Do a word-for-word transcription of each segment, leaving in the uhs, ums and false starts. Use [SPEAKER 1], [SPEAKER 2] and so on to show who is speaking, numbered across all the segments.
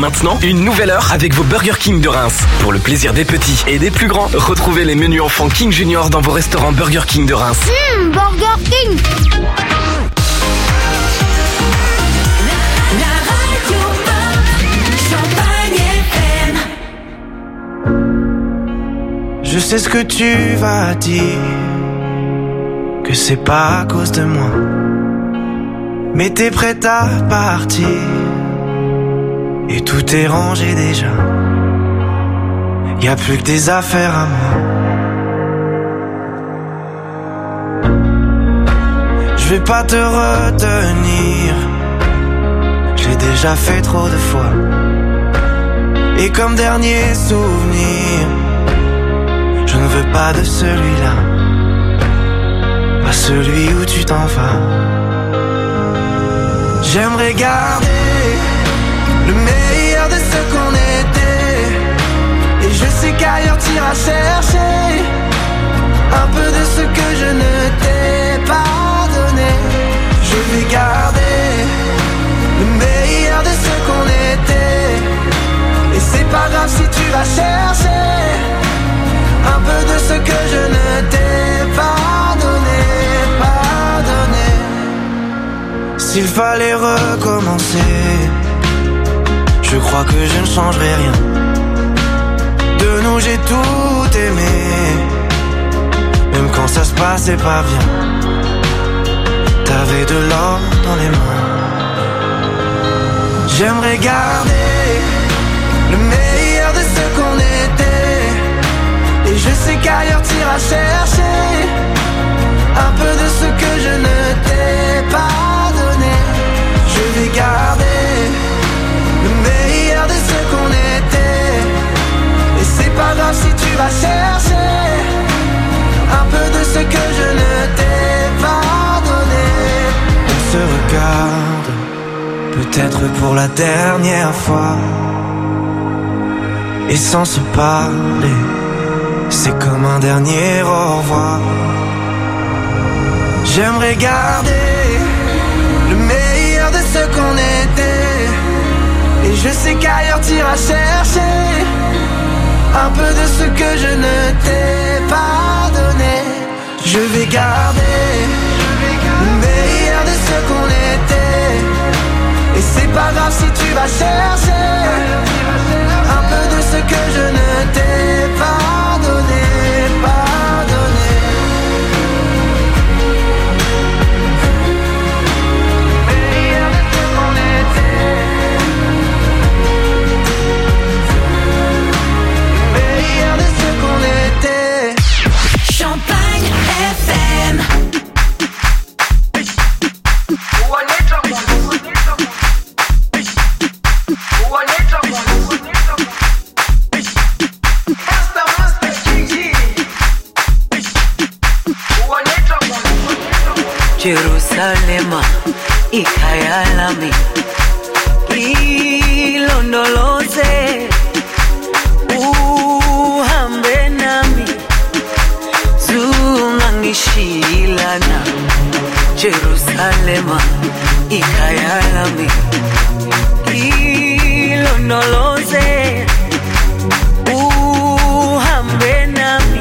[SPEAKER 1] Maintenant, une nouvelle heure avec vos Burger King de Reims. Pour le plaisir des petits et des plus grands, retrouvez les menus enfants King Junior dans vos restaurants Burger King de Reims.
[SPEAKER 2] Mmh, Burger King.
[SPEAKER 3] La radio Champagne F M.
[SPEAKER 4] Je sais ce que tu vas dire, que c'est pas à cause de moi, mais t'es prête à partir et tout est rangé déjà. Y'a plus que des affaires à moi. Je vais pas te retenir, je l'ai déjà fait trop de fois. Et comme dernier souvenir, je ne veux pas de celui-là, pas celui où tu t'en vas. J'aimerais garder le meilleur de ce qu'on était, et je sais qu'ailleurs t'iras chercher un peu de ce que je ne t'ai pas donné. Je vais garder le meilleur de ce qu'on était, et c'est pas grave si tu vas chercher un peu de ce que je ne t'ai pas donné, pas donné. S'il fallait recommencer, je crois que je ne changerai rien. De nous j'ai tout aimé, même quand ça se passait pas bien. T'avais de l'or dans les mains. J'aimerais garder le meilleur de ce qu'on était, et je sais qu'ailleurs t'iras chercher un peu de ce que je ne t'ai pas donné. Je vais garder le meilleur de ce qu'on était, et c'est pas grave si tu vas chercher un peu de ce que je ne t'ai pas donné. On se regarde, peut-être pour la dernière fois, et sans se parler, c'est comme un dernier au revoir. J'aimerais garder le meilleur de ce qu'on était, et je sais qu'ailleurs t'iras chercher un peu de ce que je ne t'ai pas donné. Je vais garder le meilleur de ce qu'on était, et c'est pas grave si tu vas chercher un peu de ce que je ne t'ai pas donné, pas donné. Meilleur de ce qu'on était, meilleur de ce qu'on était.
[SPEAKER 3] Champagne F M.
[SPEAKER 5] Jerusalema ikhaya lami, ilondoloze uhambe nami, zungangishilana. Jerusalema ikhaya lami, ilondoloze uhambe nami,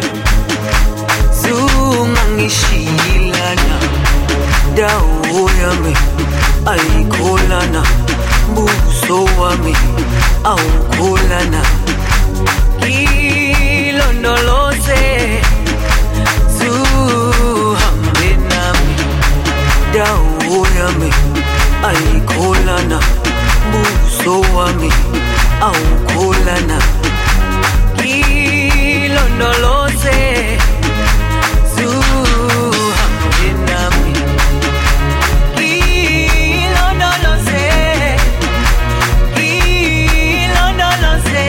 [SPEAKER 5] zungangishilana. Dawo yami ayikholana, buso wami awukholana. Ilondoloze zuhambe nami, dawo yami ayikholana, buso wami awukholana. Ilondoloze zuhambe nami, ilondoloze, ilondoloze,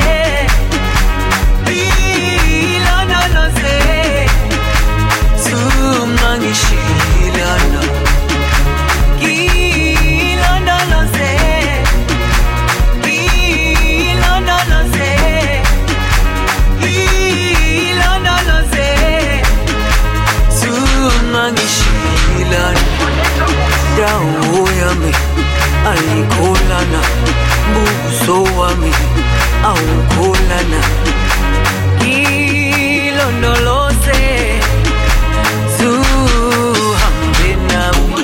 [SPEAKER 5] ilondoloze, zungangishilana. Ilondoloze, ilondoloze, ilondoloze, zungangishilana. Dawo yami ayikholana, buso wami awukholana ilondoloze zuhambe nami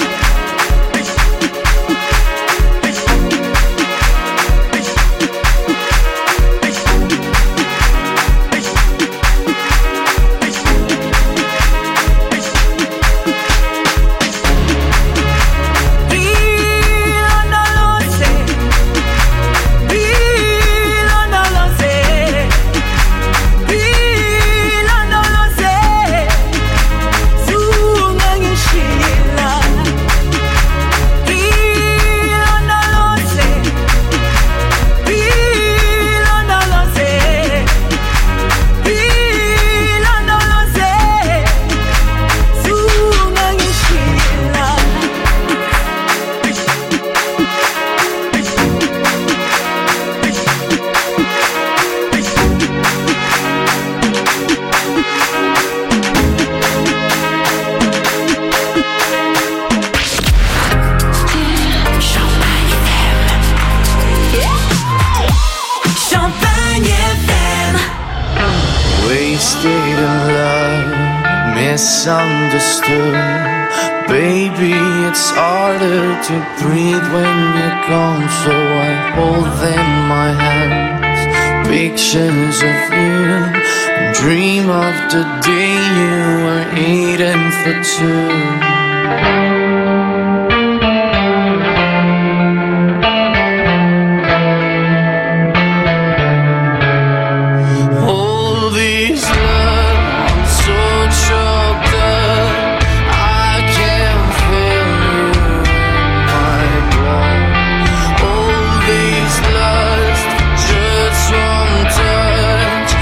[SPEAKER 4] misunderstood. Baby, it's harder to breathe when you're gone, so I hold in my hands pictures of you and dream of the day you were eating for two.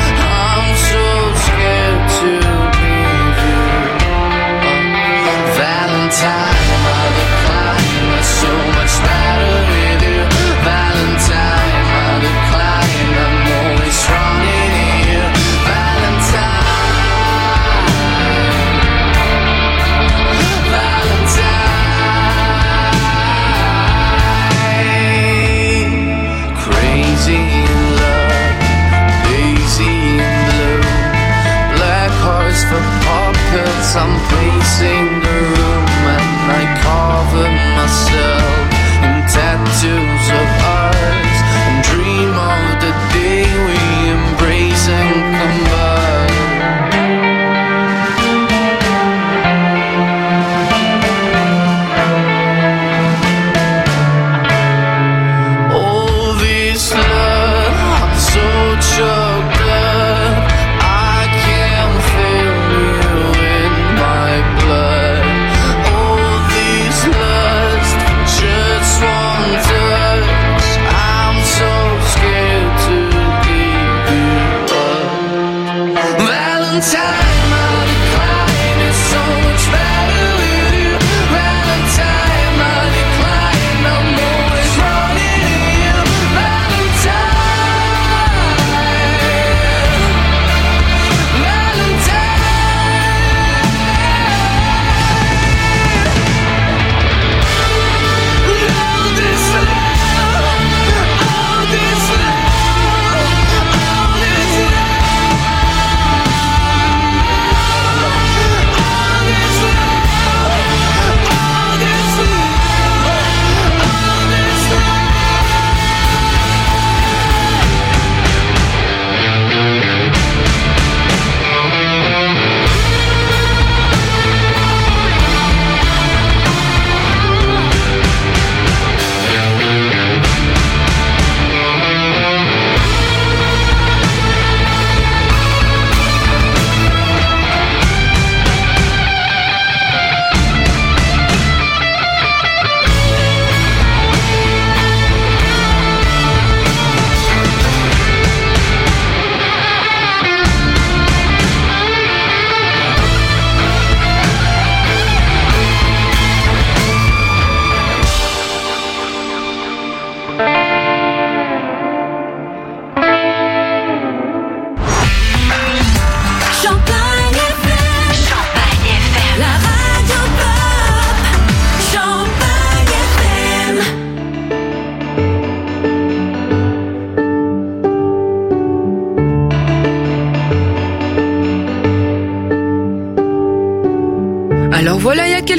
[SPEAKER 4] That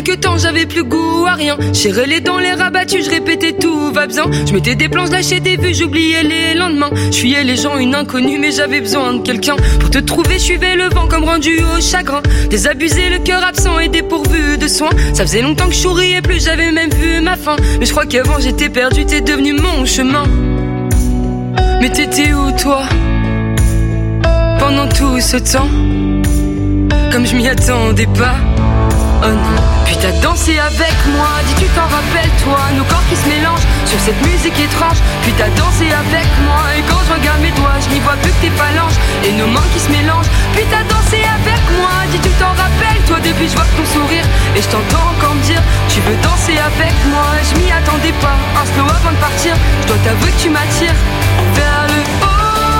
[SPEAKER 2] quelque temps, j'avais plus goût à rien. J'ai relais dans les rabattus, je répétais tout va bien. Je mettais des planches, lâchais des vues, j'oubliais les lendemains. Je fuyais les gens, une inconnue, mais j'avais besoin de quelqu'un. Pour te trouver, je suivais le vent comme rendu au chagrin. Désabusé, le cœur absent et dépourvu de soins. Ça faisait longtemps que je souriais plus, j'avais même vu ma fin. Mais je crois qu'avant j'étais perdu, t'es devenu mon chemin. Mais t'étais où toi pendant tout ce temps? Comme je m'y attendais pas. Oh non. Puis t'as dansé avec moi, dis tu t'en rappelles toi. Nos corps qui se mélangent sur cette musique étrange. Puis t'as dansé avec moi. Et quand je regarde mes doigts, je n'y vois plus que tes phalanges et nos mains qui se mélangent. Puis t'as dansé avec moi, dis tu t'en rappelles toi. Depuis je vois ton sourire et je t'entends encore me dire tu veux danser avec moi. Je m'y attendais pas, un slow avant de partir. Je dois t'avouer que tu m'attires vers le haut.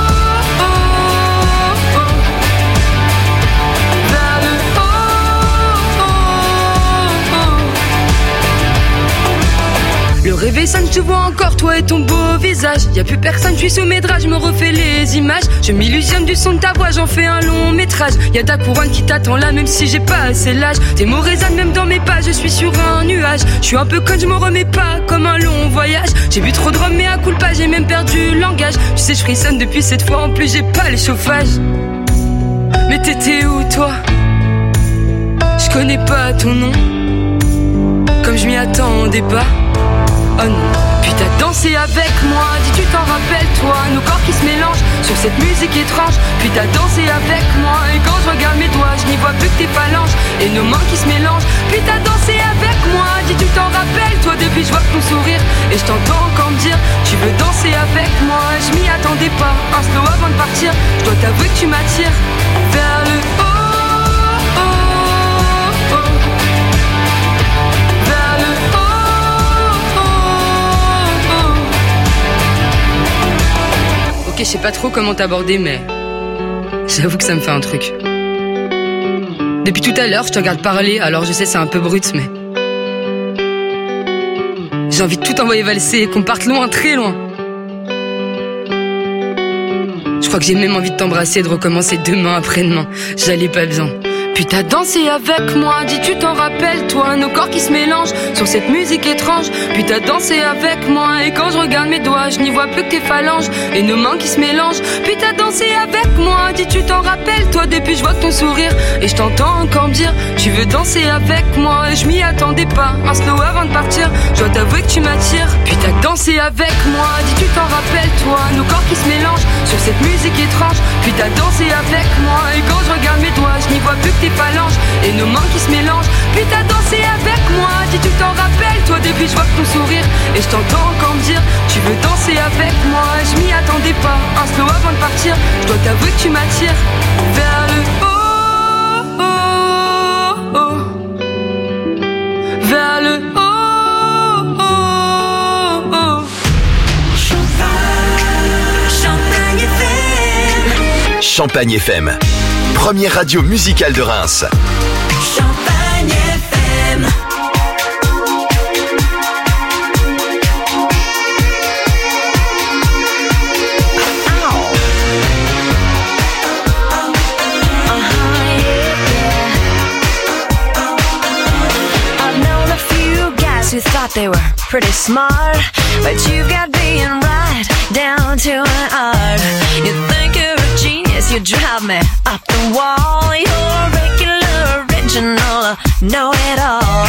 [SPEAKER 2] Le réveil sonne, je te vois encore, toi et ton beau visage. Y'a plus personne, je suis sous mes draps, je me refais les images. Je m'illusionne du son de ta voix, j'en fais un long métrage. Y'a ta couronne qui t'attend là, même si j'ai pas assez l'âge. Tes mots résonnent même dans mes pas, je suis sur un nuage. Je suis un peu conne, je me remets pas, comme un long voyage. J'ai bu trop de rhum, mais à coup pas, j'ai même perdu le langage. Tu sais, je frissonne depuis cette fois, en plus j'ai pas le chauffage. Mais t'étais où toi? Je connais pas ton nom, comme je m'y attendais pas. Oh non. Puis t'as dansé avec moi, dis tu t'en rappelles toi. Nos corps qui se mélangent sur cette musique étrange. Puis t'as dansé avec moi. Et quand je regarde mes doigts, je n'y vois plus que tes phalanges et nos mains qui se mélangent. Puis t'as dansé avec moi, dis tu t'en rappelles toi. Depuis je vois ton sourire et je t'entends encore me dire tu veux danser avec moi. Je m'y attendais pas, un slow avant de partir. Je dois t'avouer que tu m'attires vers le haut. Ok, je sais pas trop comment t'aborder, mais j'avoue que ça me fait un truc. Depuis tout à l'heure, je te regarde parler, alors je sais c'est un peu brut, mais j'ai envie de tout envoyer valser et qu'on parte loin, très loin. Je crois que j'ai même envie de t'embrasser et de recommencer demain après-demain. J'allais pas bien. Puis t'as dansé avec moi, dis tu t'en rappelles toi. Nos corps qui se mélangent sur cette musique étrange. Puis t'as dansé avec moi. Et quand je regarde mes doigts, je n'y vois plus que tes phalanges et nos mains qui se mélangent. Puis t'as dansé avec moi, dis tu t'en rappelles toi. Depuis je vois ton sourire et je t'entends encore me dire tu veux danser avec moi. Et je m'y attendais pas, un slow avant de partir. Je dois t'avouer que tu m'attires. Puis t'as dansé avec moi, dis tu t'en rappelles toi. Nos corps qui se mélangent sur cette musique étrange. Puis t'as dansé avec moi. Et quand je regarde mes doigts, je n'y vois plus que tes phalanges et nos mains qui se mélangent. Puis t'as dansé avec moi, dis tu t'en rappelles toi. Depuis je vois ton sourire et je t'entends encore me dire tu veux danser avec moi. Je m'y attendais pas, un slow avant de partir. Je dois t'avouer que tu m'attires vers le haut, oh, oh. Vers le haut, oh, oh.
[SPEAKER 3] Champagne F M.
[SPEAKER 6] Champagne F M, première radio musicale de Reims.
[SPEAKER 3] Champagne F M.
[SPEAKER 7] Who thought they were pretty smart, but you got being right down to an art. You think you're a genius, you drive me up the wall. You're a regular, original, know it all.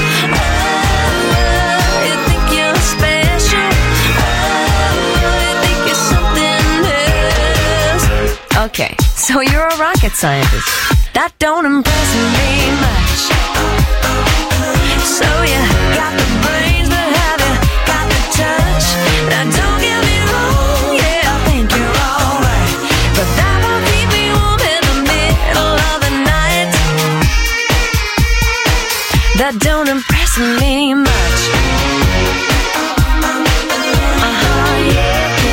[SPEAKER 7] Oh, you think you're special. Oh, you think you're something else. Okay, so you're a rocket scientist. That don't impress me much. So you got the brains, but have you got the touch? Now don't get me wrong, yeah, I think you're alright, but that won't keep me warm in the middle of the night. That don't impress me much. Uh-huh, yeah,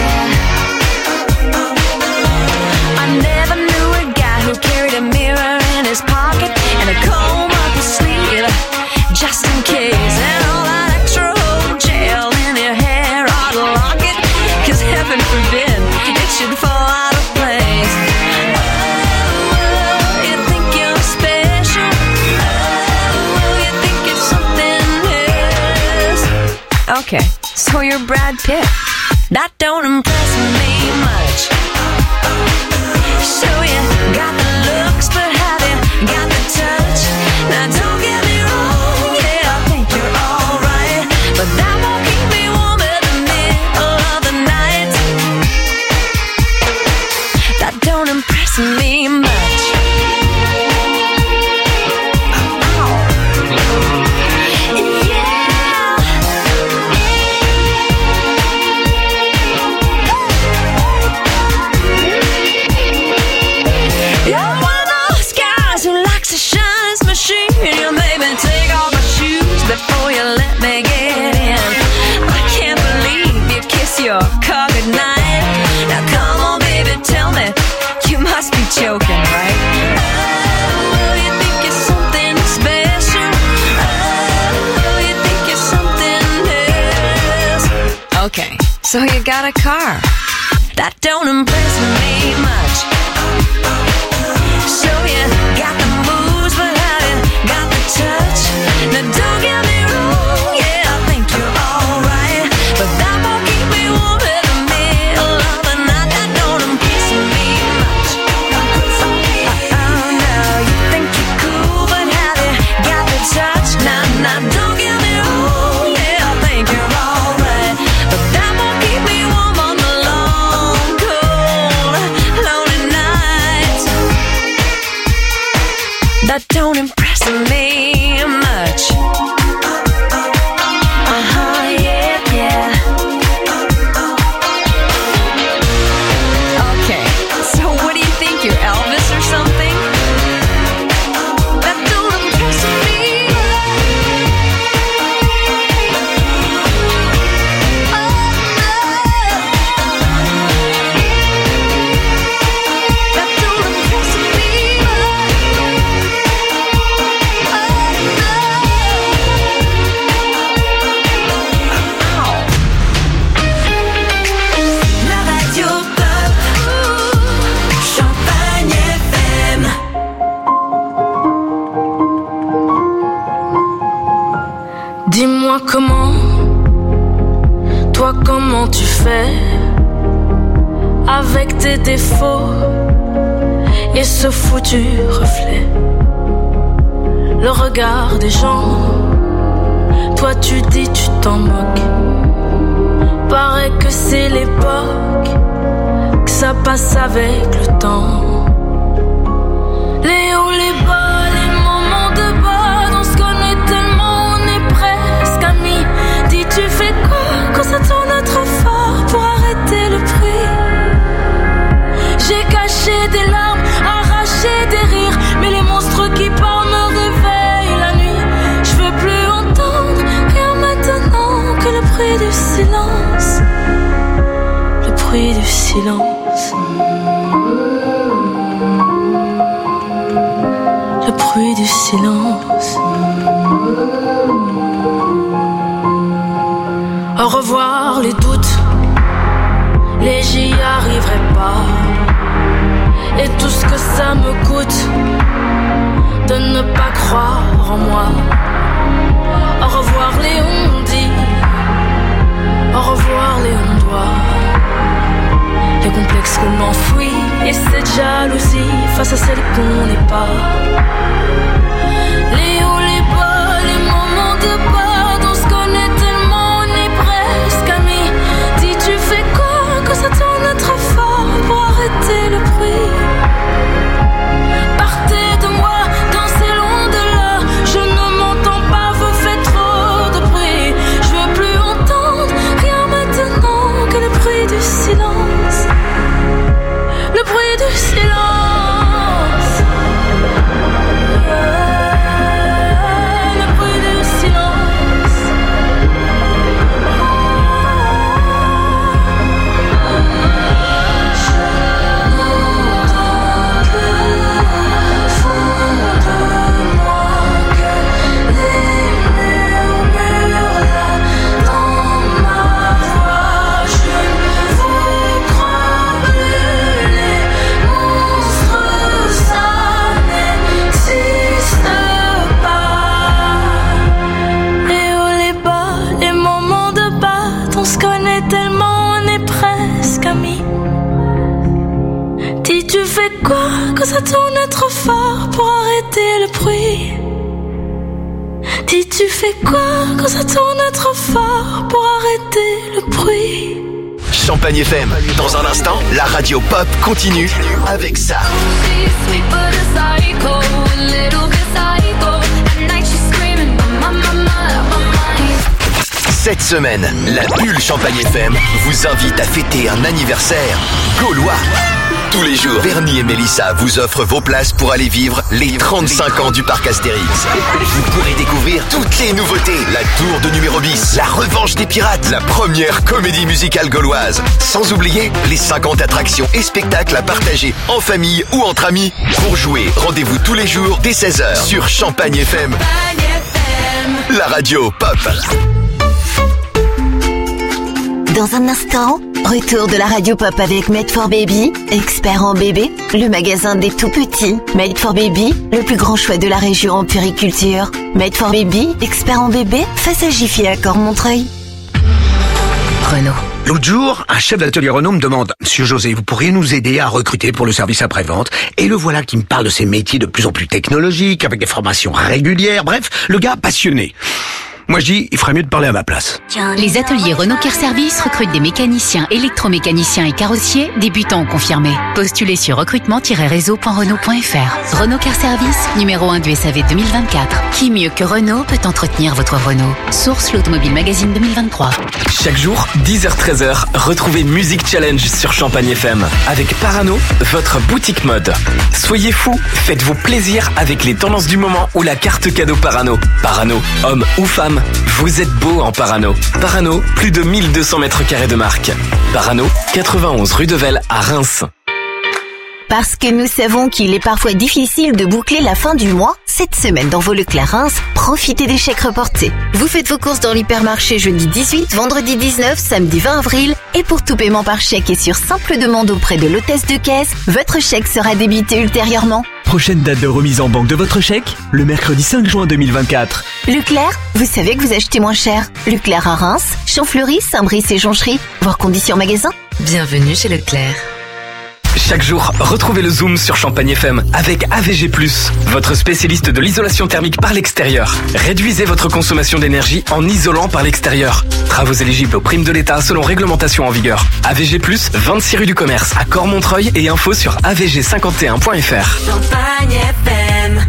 [SPEAKER 7] yeah. I never knew a guy who carried a mirror in his pocket and a comb up his sleeve, just in case. And all that extra old gel in your hair ought to lock it, 'cause heaven forbid it should fall out of place. Oh, you think you're special. Oh, you think you're Okay, so you're Brad Pitt. That don't impress me much. So you got the looks, but have you got the touch? Now don't get me wrong, yeah, I think you're alright, but that won't keep me warm in the middle of the night. That don't impress me much. Before you let me get in, I can't believe you kiss your car goodnight. Now come on baby, tell me, you must be joking, right? Oh, you think you're something special. Oh, you think you're something else. Okay, so you got a car. That don't impress me much. So you got the moves, but have you got the touch? Now don't get me wrong, yeah, I think you're alright, but that won't keep me warm in the middle of the night. That don't impress me much. Oh no, you think you're cool, but have you got the touch? Now, now don't get me wrong, yeah, I think you're alright, but that won't keep me warm on the long, cold, lonely nights. That don't impress me much. Uh-huh, yeah, yeah. Okay, so what do you think, you're Elvis or something? That don't impress me. Oh, no. That don't impress me.
[SPEAKER 3] La radio pop, Champagne F M.
[SPEAKER 2] Dis-moi comment, toi comment tu fais avec tes défauts et ce foutu reflet. Le regard des gens, toi tu dis tu t'en moques. Paraît que c'est l'époque, que ça passe avec le temps. Les hauts, les bas, les moments de bas, on se connaît tellement, on est presque amis. Dis tu fais quoi quand ça tourne trop fort pour arrêter le bruit? J'ai caché des larmes, arraché des rires, mais les monstres qui parlent me réveillent la nuit. Je veux plus entendre rien maintenant que le bruit du silence. Le bruit du silence. Le bruit du silence. Au revoir les doutes, les j'y arriverai pas. Et tout ce que ça me coûte de ne pas croire en moi. Au revoir les on-dit, au revoir les on-doit. Les complexes qu'on enfouit et cette jalousie face à celle qu'on n'est pas. Les hauts, les bas, les moments de bas, on se connaît tellement, on est presque amis. Dis tu fais quoi quand ça tourne trop fort pour arrêter le bruit? Partez de moi, dansez loin de là, je ne m'entends
[SPEAKER 8] fais quoi quand ça tourne trop fort pour arrêter le bruit? Dis, tu fais quoi quand ça tourne trop fort pour arrêter le bruit?
[SPEAKER 6] Champagne F M. Dans un instant, la radio pop continue avec ça. Cette semaine, la bulle Champagne F M vous invite à fêter un anniversaire gaulois. Tous les jours, Bernie et Mélissa vous offrent vos places pour aller vivre les trente-cinq ans du parc Astérix. Vous pourrez découvrir toutes les nouveautés. La tour de numéro bis, la revanche des pirates, la première comédie musicale gauloise. Sans oublier les cinquante attractions et spectacles à partager en famille ou entre amis. Pour jouer, rendez-vous tous les jours dès seize heures sur Champagne F M. La radio pop.
[SPEAKER 9] Dans un instant, retour de la radio pop avec Made for Baby, expert en bébé, le magasin des tout petits. Made for Baby, le plus grand choix de la région en puriculture. Made for Baby, expert en bébé, face à Jiffy à Cormontreuil.
[SPEAKER 10] Renault. L'autre jour, un chef d'atelier Renault me demande « Monsieur José, vous pourriez nous aider à recruter pour le service après-vente ?» Et le voilà qui me parle de ces métiers de plus en plus technologiques, avec des formations régulières, bref, le gars passionné. Moi je dis, il ferait mieux de parler à ma place.
[SPEAKER 11] Les ateliers Renault Car Service recrutent des mécaniciens, électromécaniciens et carrossiers, débutants ou confirmés. Postulez sur recrutement tiret réseau point renault point f r. Renault Car Service, numéro un du S A V deux mille vingt-quatre. Qui mieux que Renault peut entretenir votre Renault? Source l'Automobile Magazine deux mille vingt-trois.
[SPEAKER 1] Chaque jour, dix heures treize heures, retrouvez Music Challenge sur Champagne F M. Avec Parano, votre boutique mode. Soyez fous, faites-vous plaisir avec les tendances du moment ou la carte cadeau Parano. Parano, homme ou femme, vous êtes beau en Parano. Parano, plus de mille deux cents mètres carrés de marque. Parano, quatre-vingt-onze rue de Vesle à Reims.
[SPEAKER 9] Parce que nous savons qu'il est parfois difficile de boucler la fin du mois, cette semaine dans vos Leclerc Reims, profitez des chèques reportés. Vous faites vos courses dans l'hypermarché jeudi dix-huit, vendredi dix-neuf, samedi vingt avril, et pour tout paiement par chèque et sur simple demande auprès de l'hôtesse de caisse, votre chèque sera débité ultérieurement.
[SPEAKER 12] Prochaine date de remise en banque de votre chèque, le mercredi cinq juin deux mille vingt-quatre.
[SPEAKER 9] Leclerc, vous savez que vous achetez moins cher. Leclerc à Reims, Champfleury, Saint-Brice et Jonchery. Voir conditions magasin.
[SPEAKER 2] Bienvenue chez Leclerc.
[SPEAKER 1] Chaque jour, retrouvez le Zoom sur Champagne F M avec A V G plus, votre spécialiste de l'isolation thermique par l'extérieur. Réduisez votre consommation d'énergie en isolant par l'extérieur. Travaux éligibles aux primes de l'État selon réglementation en vigueur. A V G plus, vingt-six rue du Commerce à Cormontreuil et info sur a v g cinquante et un point f r.
[SPEAKER 3] Champagne F M.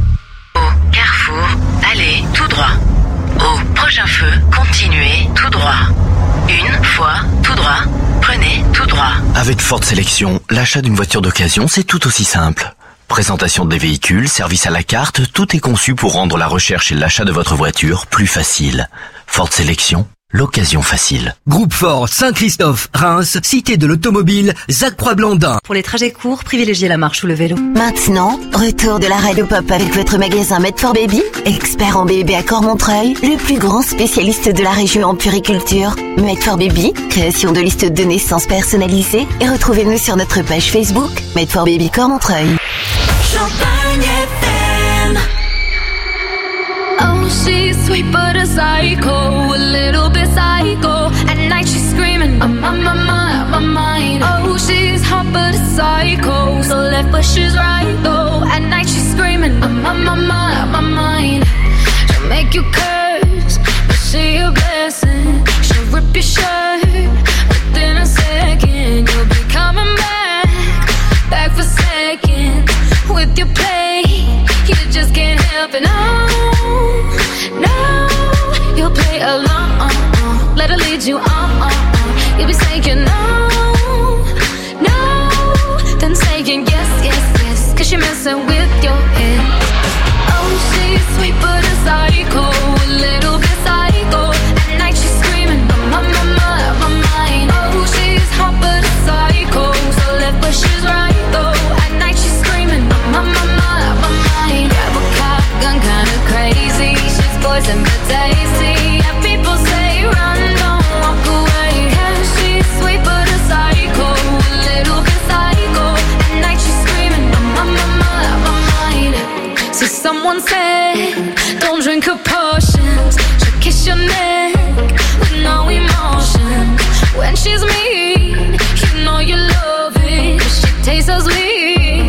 [SPEAKER 13] Au carrefour, allez tout droit. Au prochain feu, continuez tout droit. Une fois tout droit. Prenez tout droit.
[SPEAKER 14] Avec Ford Sélection, l'achat d'une voiture d'occasion, c'est tout aussi simple. Présentation des véhicules, service à la carte, tout est conçu pour rendre la recherche et l'achat de votre voiture plus facile. Ford Sélection, l'occasion facile.
[SPEAKER 15] Groupe Ford, Saint-Christophe, Reims, Cité de l'Automobile, Zac Croix-Blandin.
[SPEAKER 16] Pour les trajets courts, privilégiez la marche ou le vélo.
[SPEAKER 9] Maintenant, retour de la radio pop avec votre magasin Made for Baby, expert en bébé à Cormontreuil, le plus grand spécialiste de la région en puriculture. Made for Baby, création de listes de naissance personnalisées, et retrouvez-nous sur notre page Facebook Made for Baby Cormontreuil.
[SPEAKER 3] Champagne F M.
[SPEAKER 8] Oh, she's sweet but a psycho, a little bit psycho. At night she's screaming, I'm on my mind, my mind. Oh, she's hot but a psycho, so left but she's right though. At night she's screaming, I'm on my mind, my mind. She'll make you curse, but she a blessing. She'll rip your shirt within a second. You'll be coming back, back for seconds. With your play, you just can't help it. No, no, you'll play along. Let her lead you on. You'll be saying no, no, then saying yes, yes, yes, cause you're messing with your head. Oh, she's sweet but a psycho, a little bit psycho. At night she's screaming, my, my, my, my mind. Oh, she's hot but a psycho, so left but she's right though. At night she's screaming, my, my, my, my mind. Grab a cop gun, kinda crazy. She's poison but tasty. Yeah, people say run, don't walk away. Yeah, she's sweet but a psycho, a little bit psycho. At night she's screaming, my, my, my, my mind. So someone said, don't drink her potions. She'll kiss your neck with no emotion. When she's mean, you know you love it, 'cause she tastes so sweet.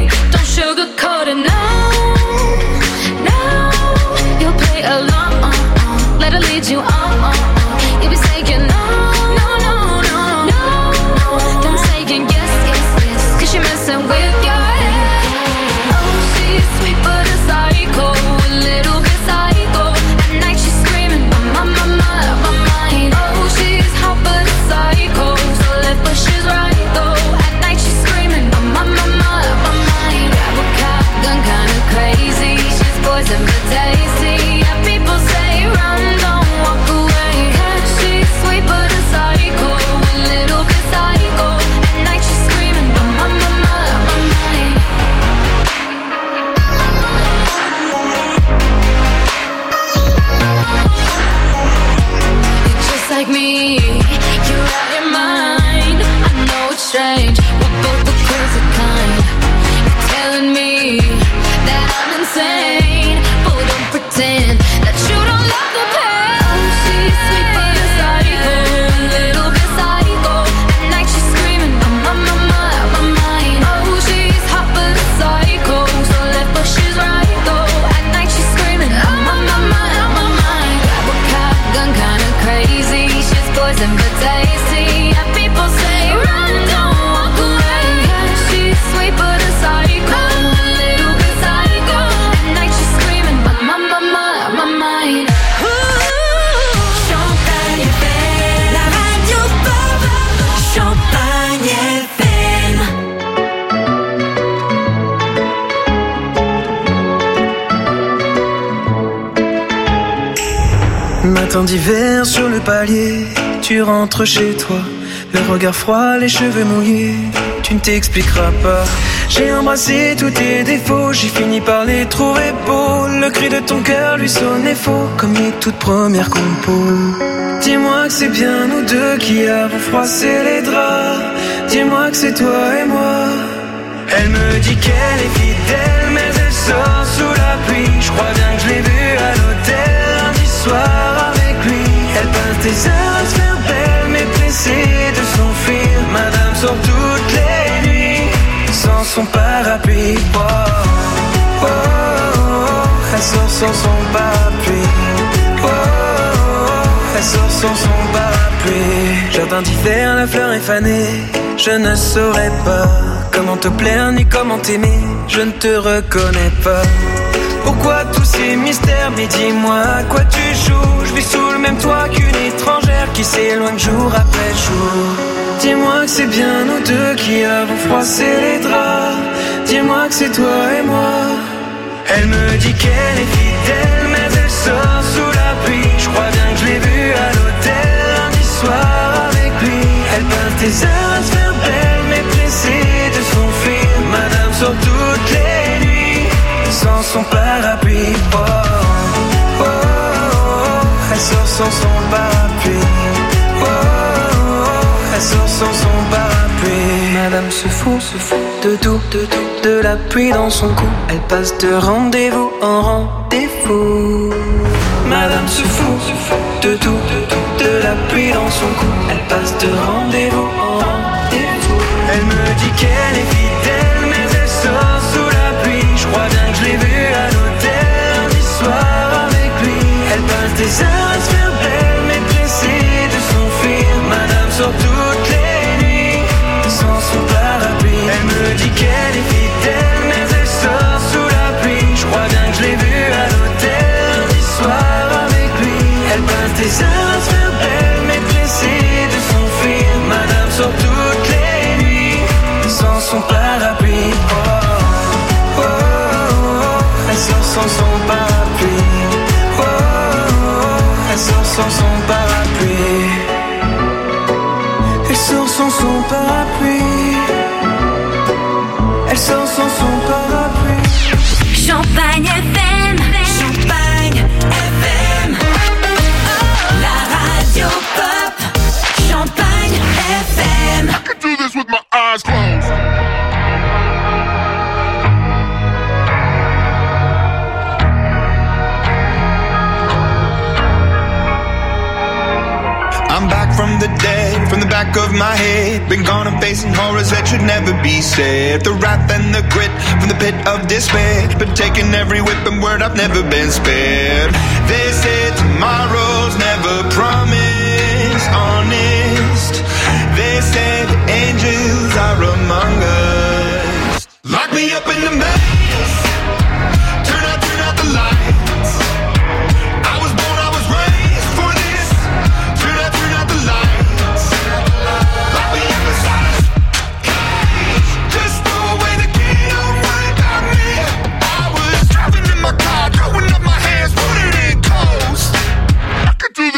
[SPEAKER 8] lead you on, on, on. You be saying no, no, no, no, no. Then saying yes, yes, yes, cause you're messing with your head. Oh, she's sweet but a psycho, a little bit psycho. At night she's screaming, my, my, my, my mind. Oh, she's hot but a psycho, so left but she's right though. At night she's screaming, my, my, my, my mind. Grab a cop gun, kinda crazy. She's poison but tasty. Yeah, people say run, don't walk away. She's sweet but a psycho, a little bit psycho. At night she's screaming, my, my, my, my mind. You're just like me, you're out your mind. I know it's strange, we're both the crazy kind. You're telling me that I'm insane, but don't pretend that you don't love the pain. Oh, she's sweet but a psycho, a little bit psycho. At night she's screaming, my, my, my, my mind. Oh, she's hot but a psycho, so left but she's right though. At night she's screaming, my, my, my, my mind. Grab a cop gun, kinda crazy. She's poison but tasty. Yeah, people say run, don't walk away. She's sweet but a psycho, a little bit psycho. At night she's screaming, my, my, my, my, my mind.
[SPEAKER 3] Champagne F M, la radio pop. Champagne F M.
[SPEAKER 4] Matin d'hiver sur le palier, tu rentres chez toi, le regard froid, les cheveux mouillés, tu ne t'expliqueras pas. J'ai embrassé tous tes défauts, j'ai fini par les trouver beaux. Le cri de ton cœur lui sonnait faux, comme les toutes premières compos. Dis-moi que c'est bien nous deux qui avons froissé les draps. Dis-moi que c'est toi et moi. Elle me dit qu'elle est fidèle, mais elle sort sous la pluie. Je crois bien que je l'ai vue à l'hôtel lundi soir avec lui. Elle passe des heures à se faire belle, mais pressée de s'enfuir. Madame sort toutes les nuits sans son parapluie. Oh, oh, oh, oh. Elle sort sans son parapluie. Oh, oh, oh. Elle sort sans son parapluie. Jardin d'hiver, la fleur est fanée. Je ne saurais pas comment te plaire ni comment t'aimer. Je ne te reconnais pas. Pourquoi tous ces mystères? Mais dis-moi à quoi tu joues. Je vis sous le même toit qu'une étrangère qui s'éloigne jour après jour. Dis-moi que c'est bien nous deux qui avons froissé les draps. Dis-moi que c'est toi et moi. Elle me dit qu'elle est fidèle, mais elle sort sous la pluie. Je crois bien que je l'ai vue à l'hôtel lundi soir avec lui. Elle passe des heures à se faire belle, mais pressée de s'enfuir. Madame sort toutes les nuits sans son parapluie. Oh, oh, oh, oh. Elle sort sans son parapluie. Oh, oh, oh. Elle sort sans son parapluie. Madame se fout, se fout de tout, de tout, de la pluie dans son cou. Elle passe de rendez-vous en rendez-vous. Madame se fout, se fout de tout, de tout, de la pluie dans son cou. Elle passe de rendez-vous en rendez-vous. Elle me dit qu'elle est fidèle, mais elle sort sous la pluie. Je crois bien que je l'ai vue à l'hôtel lundi soir avec lui. Elle passe des heures à se faire belle, mais pressée de s'enfuir. Madame sort toutes les nuits sans son parapluie. Elle me dit qu'elle est fidèle, mais elle sort sous la pluie. Je crois bien que je l'ai vue à l'hôtel lundi soir avec lui. Elle passe des heures à se faire belle, mais pressée de s'enfuir. Madame sort toutes les nuits sans son parapluie. Oh, oh, oh, oh. Elle sort sans son parapluie. Oh, oh, oh. Elle sort sans son parapluie. Elle sort sans son parapluie. Elle sort sans son parapluie.
[SPEAKER 3] Champagne F M. Champagne F M. La radio pop. Champagne F M.
[SPEAKER 17] I can do this with my eyes closed. I'm back from the dead, from the back of my head. Been gone and facing horrors that should never be said. The wrath and the grit from the pit of despair. Been taking every whip and word, I've never been spared. They say tomorrow's never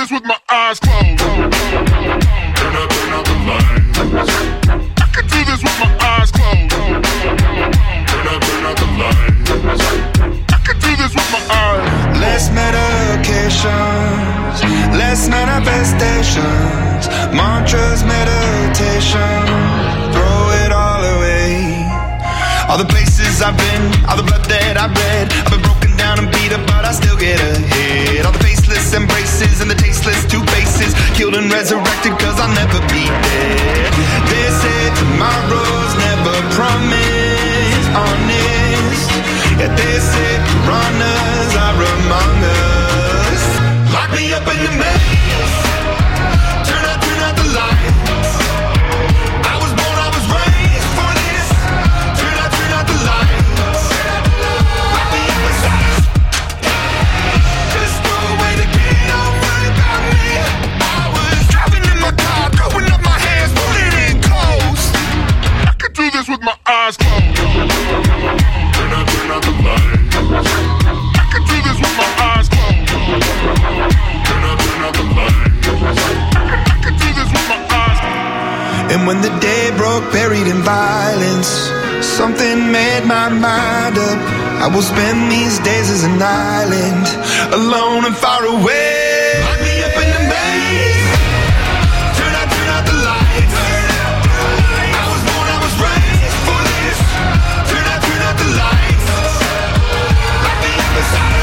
[SPEAKER 18] this with my eyes closed. Turn out, turn out the lights. I can do this with my eyes closed. Turn out, turn out the lights. I can do this with my eyes.
[SPEAKER 17] Less medications, less manifestations, mantras, meditation, throw it all away. All the places I've been, all the blood that I've read, I've been broken down and beat up, but I still get ahead. All the faceless embraces and the tasteless two faces, killed and resurrected cause I'll never be dead. They say tomorrow's never promised, honest. Yeah, they say piranhas are among us. Lock me up in the maze, turn out, turn out the lights. I was born, I was raised for this. Turn out, turn out the lights. Lock me up inside. Just throw away the key, don't worry about me. I was driving in my car, throwing up my hands, pulling in close.
[SPEAKER 18] I can do this with my eyes closed. Turn out, turn out the lights. I can do this with my eyes closed. Turn out, turn out the lights. I can do this with my eyes closed.
[SPEAKER 17] And when the day broke, buried in violence, something made my mind up. I will spend these days as an island, alone and far away. Lock me up in the maze. Turn out, turn out the lights. I was born, I was raised for this. Turn out, turn out the lights. Lock me up inside.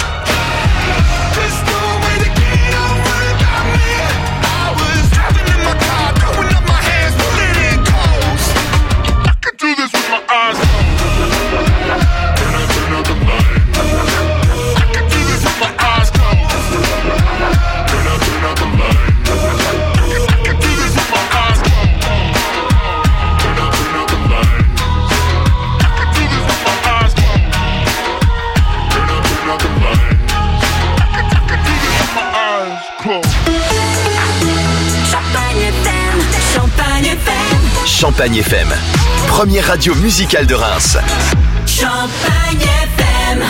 [SPEAKER 17] Just throw away the key, don't worry about me. I was driving in my car, throwing up my hands, pulling in close.
[SPEAKER 18] I can do this with my eyes closed. Turn out, turn out the lights. I can do this with my eyes closed. Turn out, turn out the lights. I can do this with my eyes closed. Turn out, turn out the lights. I can do this with my eyes closed. Turn out, turn out the lights. I can, I can do this with my eyes closed.
[SPEAKER 3] Champagne F M, Champagne F M,
[SPEAKER 6] Champagne F M, première radio musicale de Reims.
[SPEAKER 3] Champagne F M.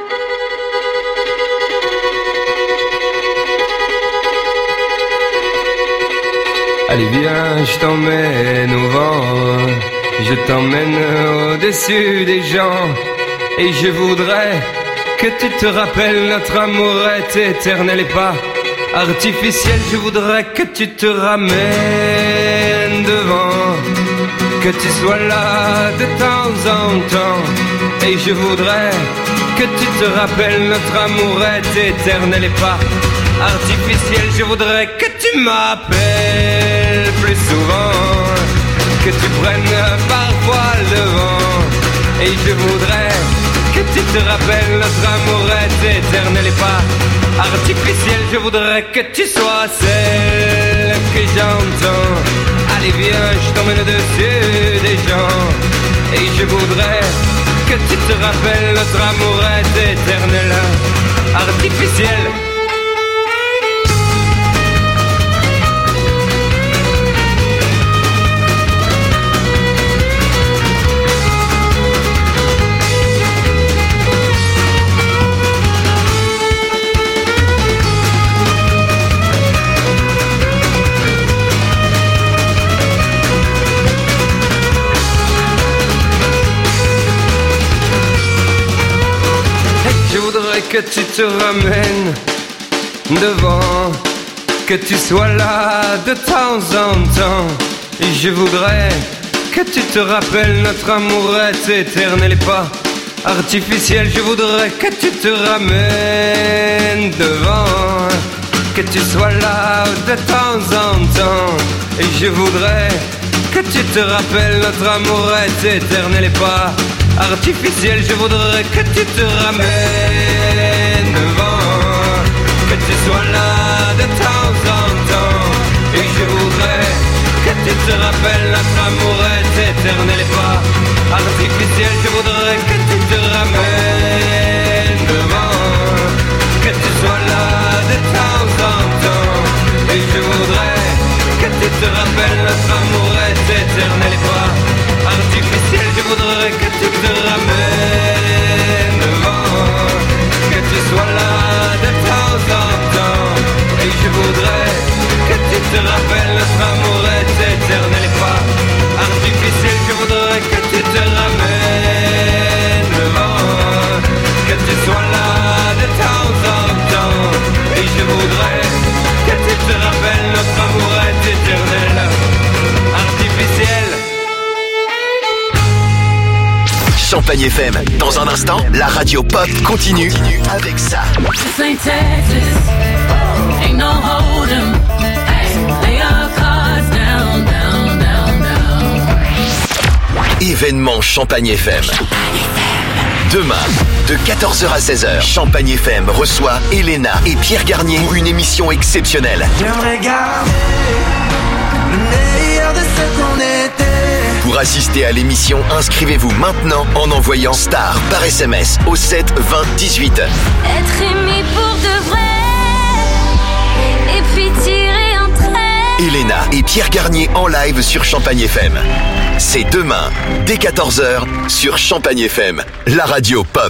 [SPEAKER 19] Allez viens, je t'emmène au vent, je t'emmène au-dessus des gens, et je voudrais que tu te rappelles, notre amour est éternel et pas artificiel. Je voudrais que tu te ramènes devant, que tu sois là de temps en temps, et je voudrais que tu te rappelles, notre amour est éternel et pas artificiel. Je voudrais que tu m'appelles plus souvent, que tu prennes parfois le vent, et je voudrais que tu te rappelles, notre amour est éternel et pas artificiel. Je voudrais que tu sois celle que j'entends. Allez viens, je t'emmène au-dessus des gens, et je voudrais que tu te rappelles, notre amour est éternel, artificiel. Je voudrais que tu te ramènes devant, que tu sois là de temps en temps, et je voudrais que tu te rappelles, notre amour est éternel et pas artificiel. Je voudrais que tu te ramènes devant, que tu sois là de temps en temps, et je voudrais que tu te rappelles, notre amour est éternel et pas artificiel. Je voudrais que tu te ramènes devant, que tu sois là de temps en temps, et je voudrais que tu te rappelles, notre amour est éternel et pas artificiel. Je voudrais que tu te ramènes devant, que tu sois là de temps en temps, et je voudrais que tu te rappelles, notre amour est éternel et pas artificiel. Je voudrais que tu te ramènes devant, que tu sois là de temps en temps,
[SPEAKER 6] Champagne F M. Dans un instant, la radio pop continue avec ça.
[SPEAKER 3] This ain't Texas, ain't no hold'em. Hey, lay our cards down, down, down, down.
[SPEAKER 6] Événement Champagne F M. Demain, de quatorze heures à seize heures, Champagne F M reçoit Elena et Pierre Garnier pour une émission exceptionnelle.
[SPEAKER 4] J'aimerais garder le meilleur de ce qu'on était.
[SPEAKER 6] Pour assister à l'émission, inscrivez-vous maintenant en envoyant STAR par S M S au sept vingt dix-huit.
[SPEAKER 8] Être aimé pour de vrai, et puis tirer un trait.
[SPEAKER 6] Elena et Pierre Garnier en live sur Champagne F M. C'est demain, dès quatorze heures, sur Champagne F M, la radio pop.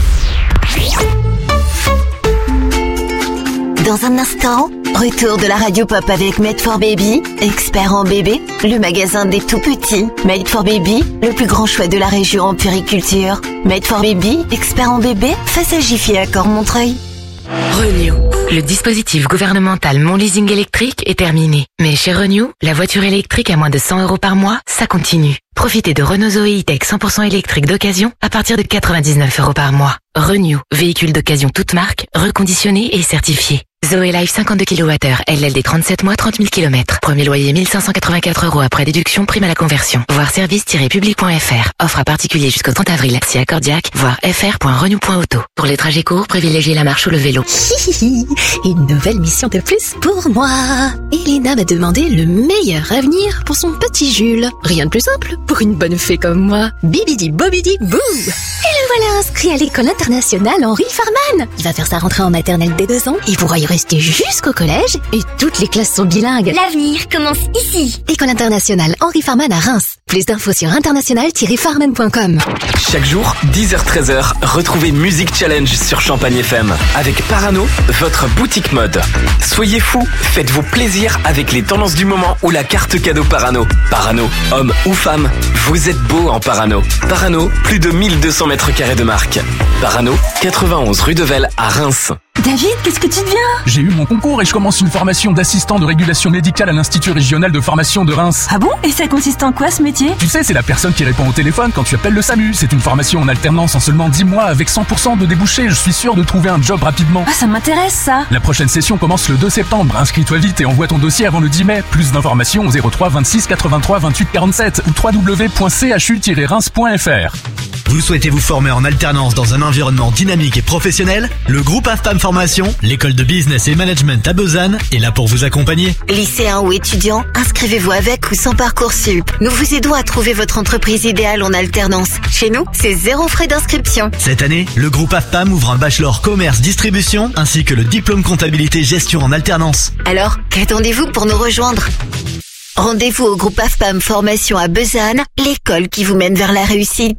[SPEAKER 9] Dans un instant, retour de la radio pop avec Made for Baby, expert en bébé, le magasin des tout petits. Made for Baby, le plus grand choix de la région en puriculture. Made for Baby, expert en bébé, face à Jiffy à Cormontreuil.
[SPEAKER 13] Renew. Le dispositif gouvernemental Mon Leasing électrique est terminé. Mais chez Renew, la voiture électrique à moins de cent euros par mois, ça continue. Profitez de Renault Zoé E-Tech cent pour cent électrique d'occasion à partir de quatre-vingt-dix-neuf euros par mois. Renew, véhicule d'occasion toute marque, reconditionné et certifié. Zoé Life cinquante-deux kilowattheures, L L D trente-sept mois, trente mille kilomètres. Premier loyer mille cinq cent quatre-vingt-quatre euros après déduction, prime à la conversion. Voir service tiret public point f r. Offre à particulier jusqu'au trente avril. Si accordiaque, voir f r point renew point auto. Pour les trajets courts, privilégiez la marche ou le vélo.
[SPEAKER 20] Hihihi, une nouvelle mission de plus pour moi. Elena m'a demandé le meilleur avenir pour son petit Jules. Rien de plus simple pour une bonne fée comme moi. Bibidi bobidi bou. Et le voilà inscrit à l'école internationale Henri Farman. Il va faire sa rentrée en maternelle dès deux ans. Il pourra y rester jusqu'au collège et toutes les classes sont bilingues.
[SPEAKER 21] L'avenir commence ici.
[SPEAKER 20] École internationale Henri Farman à Reims. Plus d'infos sur international tiret farman point com.
[SPEAKER 1] Chaque jour, dix heures treize heures, retrouvez Music Challenge sur Champagne F M. Avec Parano, votre boutique mode. Soyez fous, faites-vous plaisir avec les tendances du moment ou la carte cadeau Parano. Parano, homme ou femme, vous êtes beau en Parano. Parano, plus de mille deux cents mètres carrés de marque. Parano, quatre-vingt-onze rue de Vesle à Reims.
[SPEAKER 22] David, qu'est-ce que tu deviens?
[SPEAKER 23] J'ai eu mon concours et je commence une formation d'assistant de régulation médicale à l'Institut régional de formation de Reims.
[SPEAKER 22] Ah bon? Et ça consiste en quoi ce métier?
[SPEAKER 23] Tu sais, c'est la personne qui répond au téléphone quand tu appelles le SAMU. C'est une formation en alternance en seulement dix mois avec cent pour cent de débouchés. Je suis sûr de trouver un job rapidement.
[SPEAKER 22] Ah, ça m'intéresse ça.
[SPEAKER 23] La prochaine session commence le deux septembre. Inscris-toi vite et envoie ton dossier avant le dix mai. Plus d'informations au zéro trois vingt-six quatre-vingt-trois vingt-huit quarante-sept ou w w w point c h u tiret reims point f r.
[SPEAKER 24] Vous souhaitez vous former en alternance dans un environnement dynamique et professionnel? Le groupe AFPAM Formation, l'école de business et management à Besançon, est là pour vous accompagner.
[SPEAKER 9] Lycéens ou étudiants, inscrivez-vous avec ou sans Parcoursup. Nous vous aidons à trouver votre entreprise idéale en alternance. Chez nous, c'est zéro frais d'inscription.
[SPEAKER 24] Cette année, le groupe AFPAM ouvre un bachelor commerce distribution ainsi que le diplôme comptabilité gestion en alternance.
[SPEAKER 9] Alors, qu'attendez-vous pour nous rejoindre? Rendez-vous au groupe AFPAM Formation à Besançon, l'école qui vous mène vers la réussite.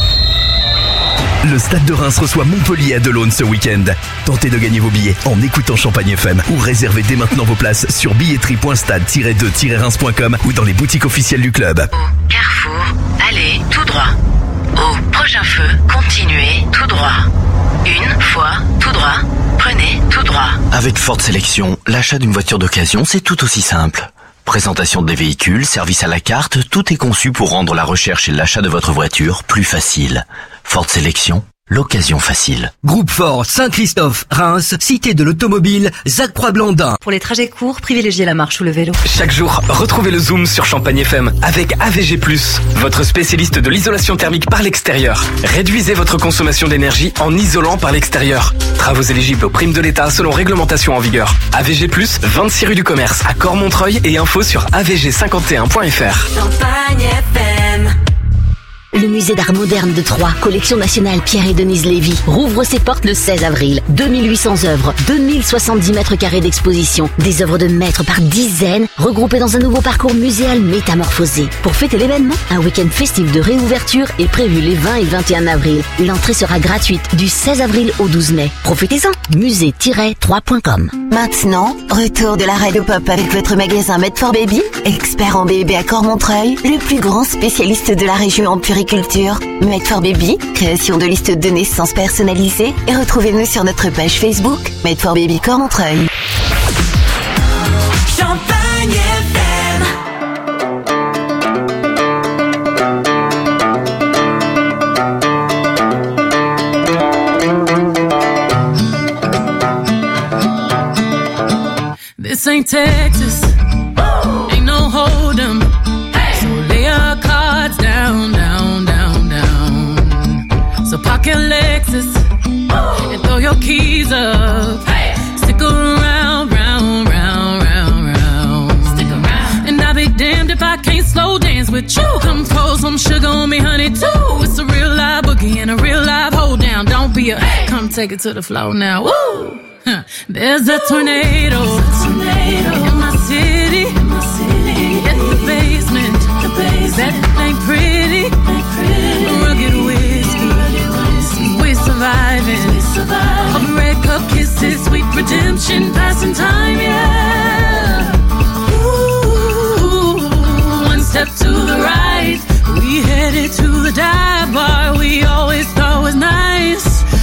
[SPEAKER 12] Le Stade de Reims reçoit Montpellier à Delaune ce week-end. Tentez de gagner vos billets en écoutant Champagne F M ou réservez dès maintenant vos places sur billetterie point stade tiret deux tiret reims point com ou dans les boutiques officielles du club.
[SPEAKER 13] Au carrefour, allez tout droit. Au prochain feu, continuez tout droit. Une fois tout droit, prenez tout droit.
[SPEAKER 14] Avec Ford Sélection, l'achat d'une voiture d'occasion, c'est tout aussi simple. Présentation des véhicules, service à la carte, tout est conçu pour rendre la recherche et l'achat de votre voiture plus facile. Ford Sélection, l'occasion facile.
[SPEAKER 15] Groupe Ford, Saint-Christophe, Reims, Cité de l'Automobile, Zac Croix-Blandin.
[SPEAKER 16] Pour les trajets courts, privilégiez la marche ou le vélo.
[SPEAKER 1] Chaque jour, retrouvez le Zoom sur Champagne F M avec A V G plus, votre spécialiste de l'isolation thermique par l'extérieur. Réduisez votre consommation d'énergie en isolant par l'extérieur. Travaux éligibles aux primes de l'État selon réglementation en vigueur. A V G plus, vingt-six rue du Commerce à Cormontreuil et info sur a v g cinquante et un point f r.
[SPEAKER 3] Champagne F M.
[SPEAKER 20] Le musée d'art moderne de Troyes, collection nationale Pierre et Denise Lévy, rouvre ses portes le seize avril. deux mille huit cents œuvres, deux mille soixante-dix mètres carrés d'exposition, des œuvres de maîtres par dizaines, regroupées dans un nouveau parcours muséal métamorphosé. Pour fêter l'événement, un week-end festif de réouverture est prévu les vingt et vingt et un avril. L'entrée sera gratuite du seize avril au douze mai. Profitez-en, musée tiret troyes point com.
[SPEAKER 9] Maintenant, retour de la radio pop avec votre magasin Made for Baby, expert en bébé à Cormontreuil, le plus grand spécialiste de la région en puriculture. Made for Baby, création de listes de naissance personnalisées et retrouvez-nous sur notre page Facebook Made for Baby Cormontreuil.
[SPEAKER 3] Champagne F M.
[SPEAKER 5] This ain't Texas, ain't no hold 'em. So lay your cards down, down, down, down. So park your Lexus and throw your keys up. Stick around, round, round, round, round. Stick around. And I'll be damned if I can't slow dance with you. Come pour some sugar on me, honey, too. It's a real live boogie and a real live hold down. Don't be a, come take it to the floor now. Woo! Huh. There's a tornado, a tornado in my city, in my city. In the basement, the basement. That ain't pretty, ain't pretty. Rugged whiskey, rugged whiskey. We surviving, we surviving. Of red cup kisses, sweet redemption, passing time, yeah. Ooh, one step to the right, we headed to the dive bar we always thought was nice.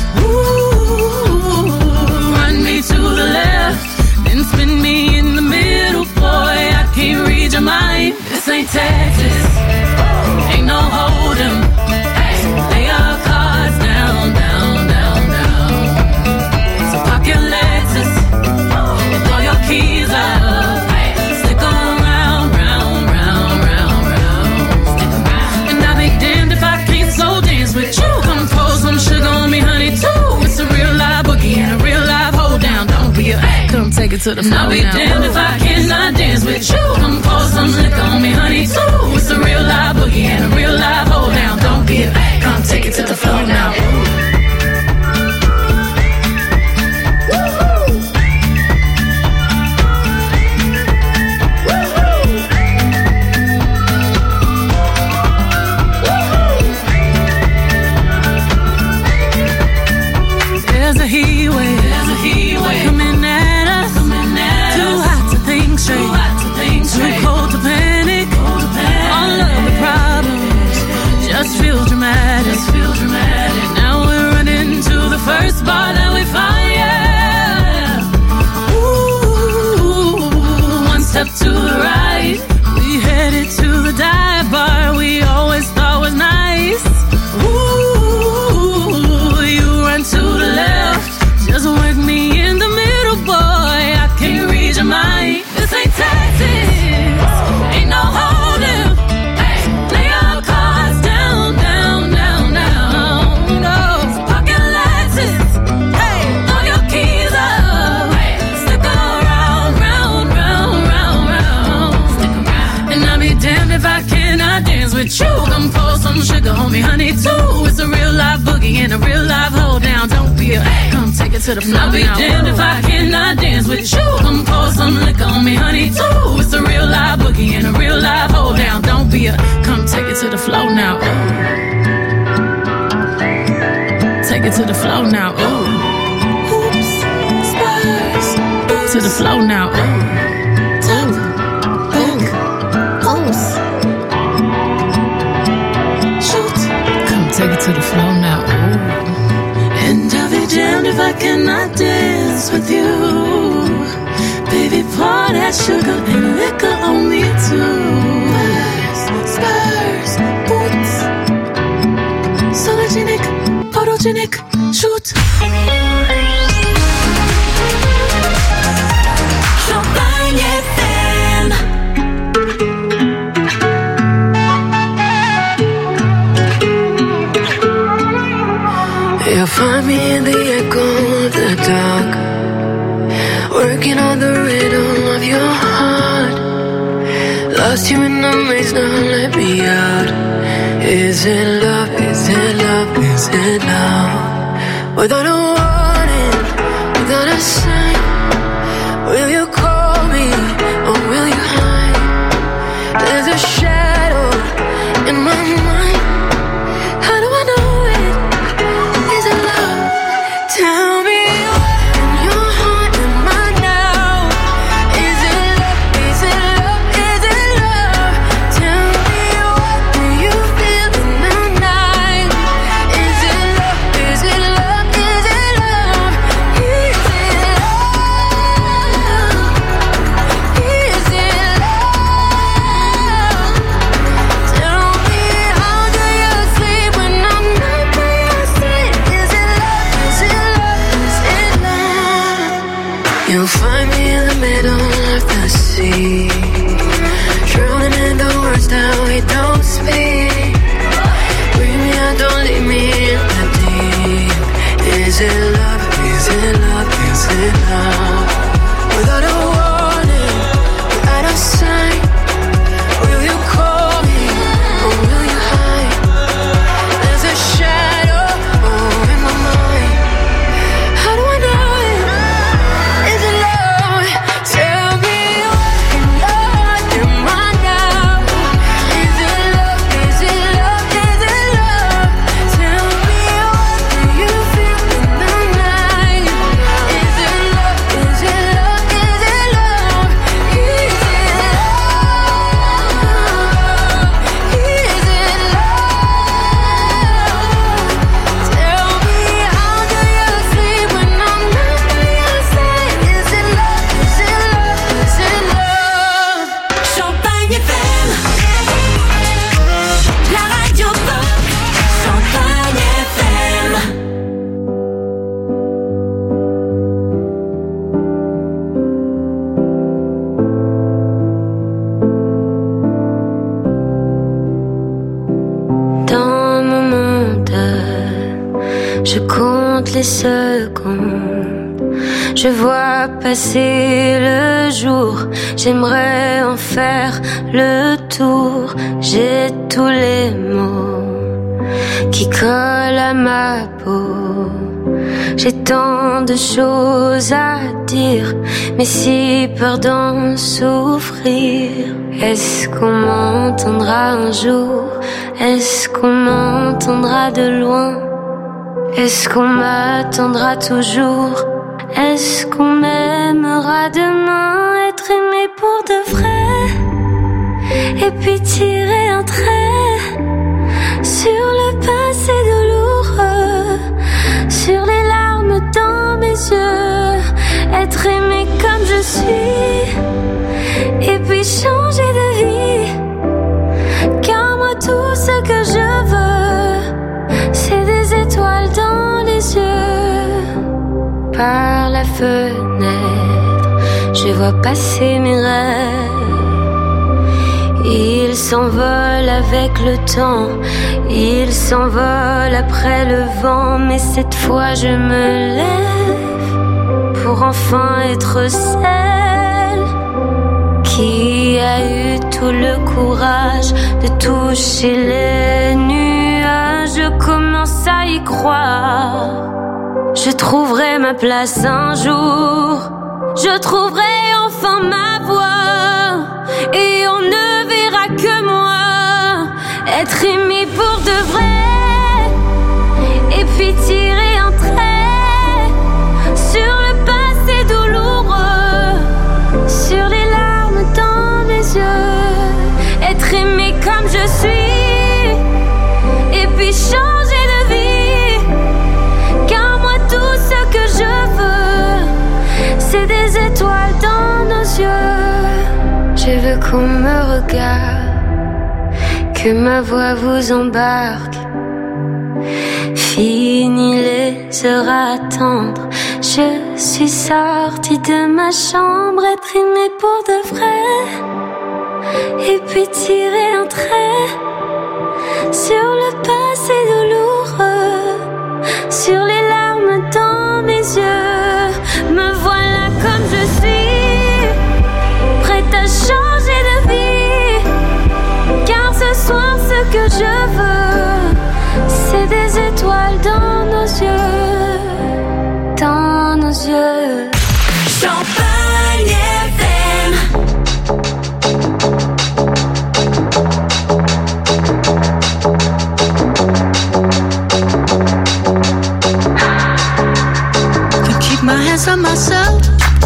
[SPEAKER 5] Ooh, run me to the left, then spin me in the middle, boy, I can't read your mind. This ain't Texas, ain't no hold 'em. So lay your cards down, down, down, down. So park your Lexus and throw your keys up. Stick around, round, round, round, round. Stick around. And I'll be damned if I can't slow dance with you. Come pour some sugar on me, honey, too. It's a real live boogie and a real live hold down. Don't be a, come take it to the floor. I'll be damned if I cannot dance with you. Come pour some liquor on me, honey, too. It's a real live boogie and a real live hold down. Don't be a, come take it to the floor now. There's a heat wave, there's a heat wave coming at us, coming at too us. Hot to think straight, too hot to think straight, too cold to panic, cold to panic. All of the problems just feel dramatic, just feel dramatic. Now we're running to the first bar that we find, yeah. Ooh, one step to the right, we headed to the dive bar we always thought was nice. Ooh, you run to the left, just work me in the middle, boy, I can't read your mind. This ain't Texas, ain't no holding. Lay your cards down, down, down, down. No, pocket Lexus, hey, throw your keys up. Stick around, round, round, round, round. Stick around. And I'll be damned if I cannot dance with you. Come pour some sugar on me, honey, too. It's a real live boogie and a real live hold down. Don't be a, come take it to the floor. I'll be damned if I cannot dance with you. Come pour some liquor on me, honey, too. It's a real live boogie and a real live hold down. Don't be a, come take it to the floor now. Ooh. Take it to the floor now. Ooh. Oops, Spurs. To the floor now. Ooh. Tap, back, oops. Shoot. Come take it to the floor now. Ooh. And I'll be damned if I cannot dance with you. Baby, pour that sugar and liquor on me too. Spurs, Spurs, boots. Sologenic, photogenic, shoot.
[SPEAKER 3] Champagne F M.
[SPEAKER 2] You'll find me in the echo of the dark, working on the rhythm of your heart. Lost you in the maze, now let me out. Is it love, is it love, is it love? Without a warning, without a sign, will you call me or will you hide? There's a shadow in my mind. How do I know it? Is it love? Tell me what's in your heart and mine now. Is it love? Is it love? Is it love? Tell me what do you feel in the night? Is it love? Is it love? Is it love?
[SPEAKER 8] compte les secondes. Je vois passer le jour, j'aimerais en faire le tour. J'ai tous les mots qui collent à ma peau. J'ai tant de choses à dire, mais si peur d'en souffrir. Est-ce qu'on m'entendra un jour? Est-ce qu'on m'entendra de loin? Est-ce qu'on m'attendra toujours? Est-ce qu'on m'aimera demain? Être aimé pour de vrai, et puis tirer un trait sur le passé douloureux, sur les larmes dans mes yeux. Être aimé comme je suis, et puis changer de vie. Car moi tout ce que je veux, c'est des étoiles dans les yeux. Par la fenêtre, je vois passer mes rêves. Ils s'envolent avec le temps, ils s'envolent après le vent. Mais cette fois je me lève pour enfin être celle qui a eu tout le courage de toucher les nuages. Je commence à y croire. Je trouverai ma place un jour. Je trouverai enfin ma voix. Et on ne verra que moi. Être aimé pour de vrai. Et puis tirer un trait sur le passé douloureux, sur les larmes dans mes yeux. Être aimé comme je suis, et puis changer de vie. Car moi tout ce que je veux, c'est des étoiles dans nos yeux. Je veux qu'on me regarde, que ma voix vous embarque. Fini les heures à attendre, je suis sortie de ma chambre. Être aimée pour de vrai, et puis tirer un trait sur le passé douloureux, sur les larmes dans mes yeux. Me voilà comme je suis, prête à changer de vie. Car ce soir ce que je veux, c'est des étoiles dans nos yeux, dans nos yeux.
[SPEAKER 3] Champagne F M.
[SPEAKER 5] Could keep my hands on myself.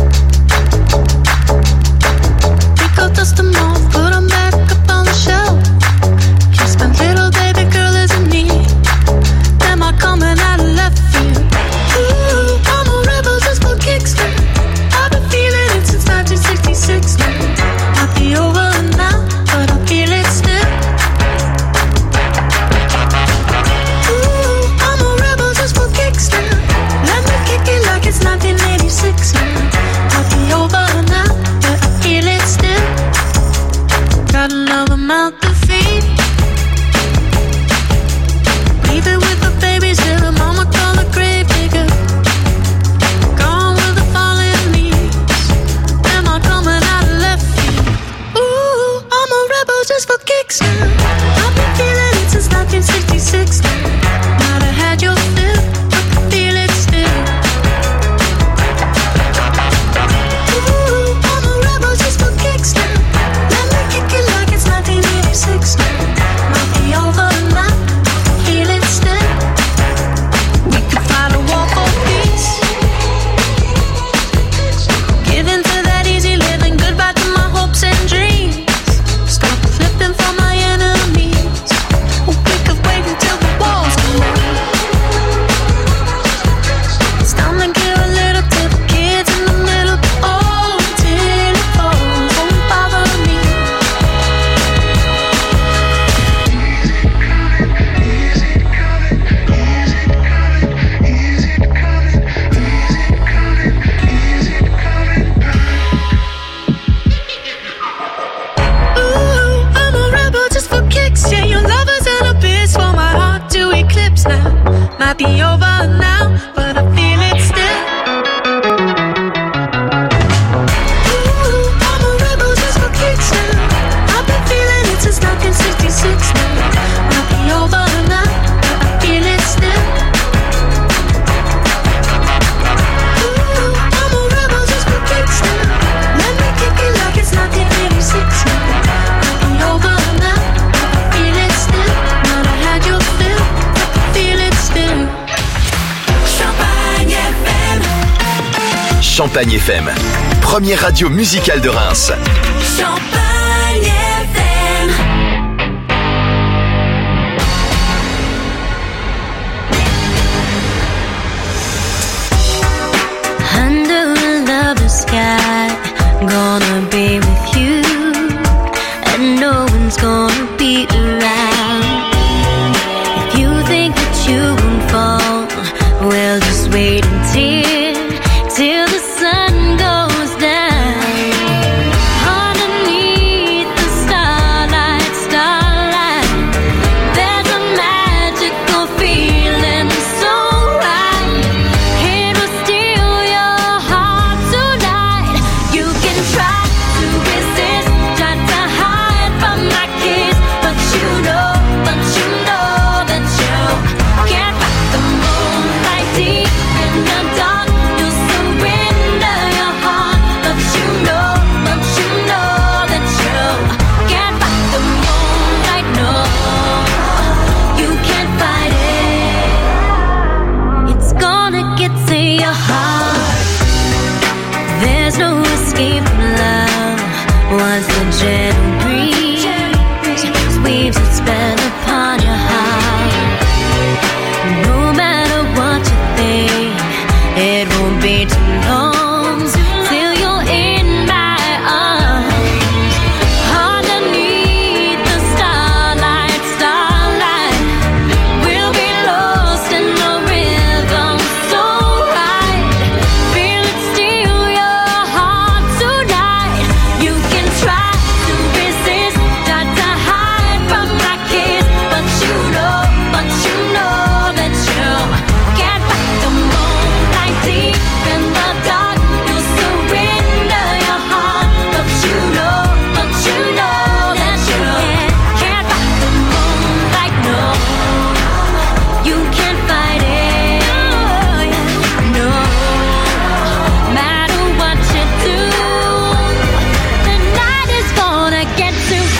[SPEAKER 5] Pick up dust them off, put them back up on the shelf. Kiss my little baby girl isn't me. Am I coming out of left field? Ooh, I'm a rebel just for kicks. I've been feeling it since nineteen sixty-six. Might be over now, but I feel it still. Ooh, I'm a rebel just for kicks. Let me kick it like it's nineteen eighty-six. Might be over now, but I feel it still. Got another mouth to feed. Leave it with the babies till the mama call the grave digger. Gone with the fallen leaves. Am I coming out of left field? Ooh, I'm a rebel just for kicks now. I've been feeling it since nineteen sixty-six. Might have had your fill, but I feel it still. Ooh, I'm a rebel just for kicks now. Let me kick it like it's nineteen eighty-six. Might be over now, feel it still. We could find a walk of peace. Give in to that easy living, goodbye to my hopes and dreams. Stop flipping for my enemies. Oh, we could wait until the walls come down. It's time to give a little to the kids in the middle. Oh, till it falls, won't bother me. Ooh, I'm a rebel just for kicks. Yeah, your lovers and a bitch for my heart to eclipse now. Might be over now, but
[SPEAKER 6] Champagne F M. Première radio musicale de Reims.
[SPEAKER 3] Champagne F M.
[SPEAKER 8] Under a lover's sky, gonna be with you, and no one's gonna be around. If you think that you won't fall, well, just wait until, till the sun goes down. Underneath the starlight, starlight, there's a magical feeling so right. It will steal your heart tonight. You can try to resist, try to hide from my kiss, but you know, but you know that you can't fight the moonlight deep in the dark. You'll surrender your heart, but you know, but you know that you can't fight the moonlight. No, you can't fight it. It's gonna get to your heart. There's no escape from love once the gentle breeze weaves its spell upon your heart. No matter what you think, it won't be too long till you're in my arms. Underneath the starlight, starlight, we'll be lost in the rhythm so right. Feel it steal your heart tonight. You can try to resist, try to hide from my kiss, but you know, but you know that you can't fight the moonlight deep in the dark. You'll surrender your heart, but you know, but you know that you can't fight the moonlight. No, you can't fight it. No, matter what you do, the night is gonna get to you.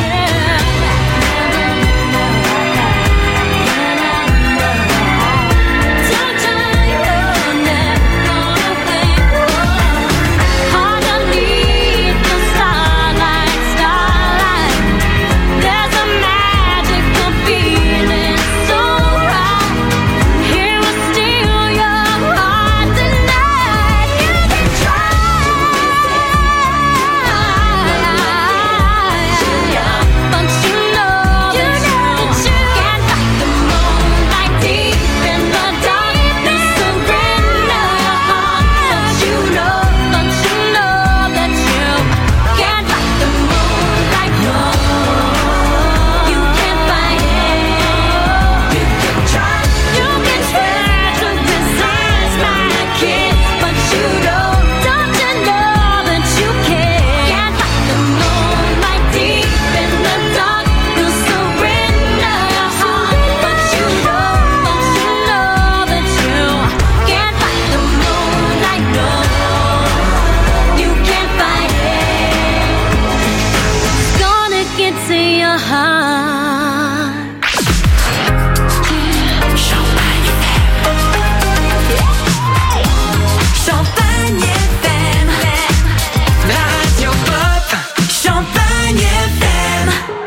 [SPEAKER 8] Underneath the starlight, starlight, there's a magical feeling so right. It will steal your heart tonight. You can try, but you know that you can't fight the moonlight deep in the dark. You surrender your heart, but you know, but you know that you can't fight the moonlight. No, you can't fight it. You can try, you can try to resist my kiss, but you know, don't you know that you can't fight the moonlight deep in the dark. You surrender your heart, but you know, but you know that you can't fight the moonlight. No, you can't fight it. It's gonna get to your heart.
[SPEAKER 3] Champagne F M. La radio pop. Champagne F M.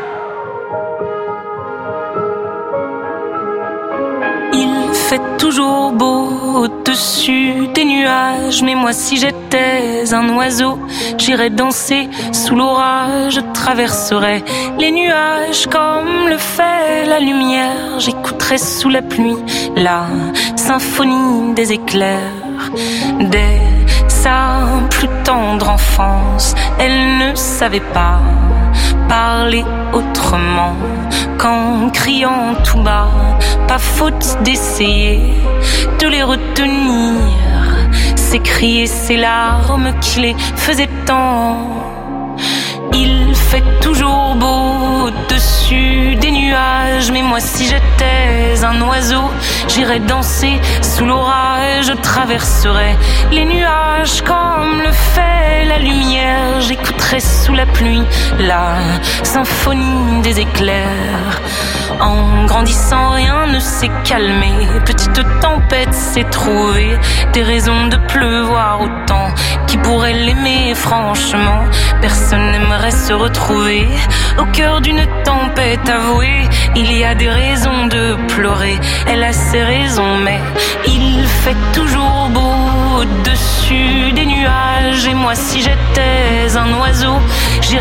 [SPEAKER 7] Il fait toujours beau au-dessus des nuages, mais moi si j'étais un oiseau, j'irais danser sous l'orage, je traverserais les nuages comme le fait la lumière, j'écouterais sous la pluie la symphonie des éclairs. Dès sa plus tendre enfance, elle ne savait pas parler autrement qu'en criant tout bas. Pas faute d'essayer de les retenir, ses cris et ses larmes qui les faisaient tant. Il fait toujours beau au-dessus des nuages. nuages. Mais moi si j'étais un oiseau, j'irais danser sous l'orage. Je traverserais les nuages comme le fait la lumière. J'écouterais sous la pluie la symphonie des éclairs. En grandissant, rien ne s'est calmé. Petite tempête s'est trouvée des raisons de pleuvoir autant. Qui pourrait l'aimer franchement? Personne n'aimerait se retrouver au cœur d'une tempête. Avouée, il y a des raisons de pleurer. Elle a ses raisons, mais il fait toujours beau au-dessus des nuages. Et moi si j'étais un oiseau,